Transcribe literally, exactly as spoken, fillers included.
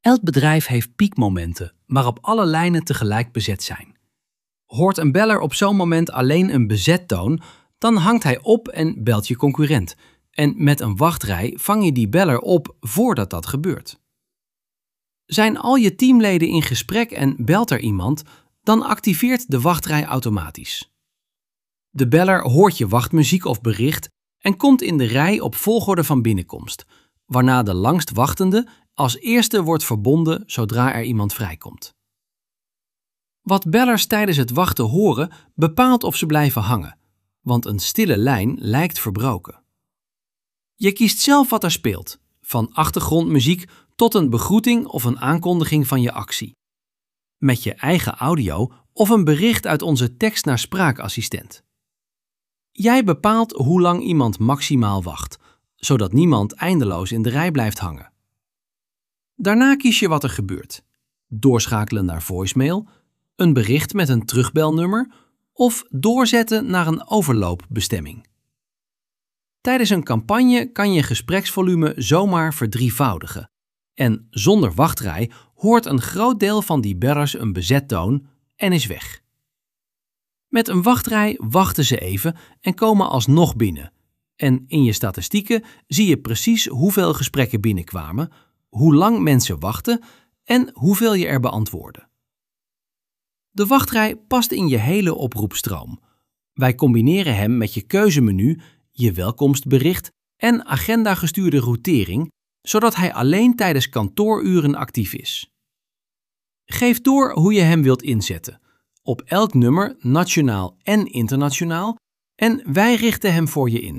Elk bedrijf heeft piekmomenten waarop alle lijnen tegelijk bezet zijn. Hoort een beller op zo'n moment alleen een bezettoon, dan hangt hij op en belt je concurrent. En met een wachtrij vang je die beller op voordat dat gebeurt. Zijn al je teamleden in gesprek en belt er iemand, dan activeert de wachtrij automatisch. De beller hoort je wachtmuziek of bericht en komt in de rij op volgorde van binnenkomst, waarna de langst wachtende als eerste wordt verbonden zodra er iemand vrijkomt. Wat bellers tijdens het wachten horen bepaalt of ze blijven hangen, want een stille lijn lijkt verbroken. Je kiest zelf wat er speelt, van achtergrondmuziek tot een begroeting of een aankondiging van je actie. Met je eigen audio of een bericht uit onze tekst naar spraakassistent. Jij bepaalt hoe lang iemand maximaal wacht, zodat niemand eindeloos in de rij blijft hangen. Daarna kies je wat er gebeurt. Doorschakelen naar voicemail, een bericht met een terugbelnummer of doorzetten naar een overloopbestemming. Tijdens een campagne kan je gespreksvolume zomaar verdrievoudigen. En zonder wachtrij hoort een groot deel van die bellers een bezettoon en is weg. Met een wachtrij wachten ze even en komen alsnog binnen. En in je statistieken zie je precies hoeveel gesprekken binnenkwamen, hoe lang mensen wachten en hoeveel je er beantwoordde. De wachtrij past in je hele oproepstroom. Wij combineren hem met je keuzemenu, je welkomstbericht en agenda-gestuurde routering, zodat hij alleen tijdens kantooruren actief is. Geef door hoe je hem wilt inzetten, op elk nummer, nationaal en internationaal, en wij richten hem voor je in.